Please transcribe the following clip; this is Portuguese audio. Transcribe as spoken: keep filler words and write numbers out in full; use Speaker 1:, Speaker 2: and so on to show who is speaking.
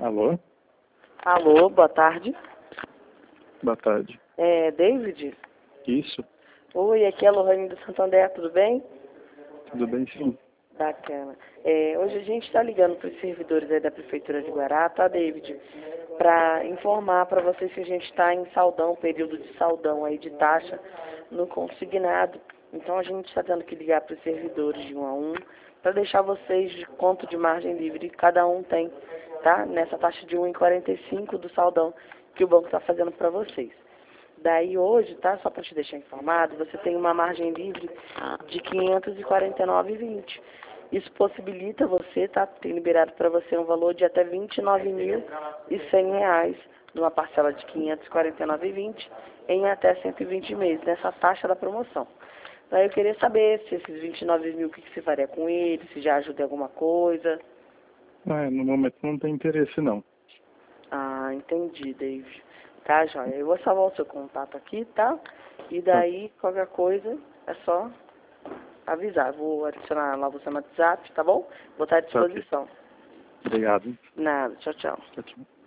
Speaker 1: Alô?
Speaker 2: Alô, boa tarde.
Speaker 1: Boa tarde.
Speaker 2: É David?
Speaker 1: Isso?
Speaker 2: Oi, aqui é a Lohane do Santander, tudo bem?
Speaker 1: Tudo bem, sim.
Speaker 2: Bacana. É, hoje a gente está ligando para os servidores aí da Prefeitura de Guará, tá, David? Para informar para vocês que a gente está em saldão, período de saldão aí de taxa no consignado. Então a gente está tendo que ligar para os servidores de um a um para deixar vocês de conto de margem livre, cada um tem, tá? Nessa taxa de um vírgula quarenta e cinco do saldão que o banco está fazendo para vocês. Daí hoje, tá? Só para te deixar informado, você tem uma margem livre de quinhentos e quarenta e nove reais e vinte centavos. Isso possibilita você, tá? Tem liberado para você um valor de até vinte e nove mil e cem reais numa parcela de quinhentos e quarenta e nove reais e vinte centavos em até cento e vinte meses, nessa taxa da promoção. Daí eu queria saber se esses vinte e nove mil, o que, que você faria com eles, se já ajuda em alguma coisa.
Speaker 1: Ah, no momento não tem interesse, não.
Speaker 2: Ah, entendi, David. Tá, joia. Eu vou salvar o seu contato aqui, tá? E
Speaker 1: Tá,
Speaker 2: daí, qualquer coisa, é só avisar. Vou adicionar lá você no WhatsApp, tá bom? Vou estar à
Speaker 1: tá ok.
Speaker 2: disposição.
Speaker 1: Obrigado.
Speaker 2: Nada, tchau, tchau.
Speaker 1: Tchau, tchau.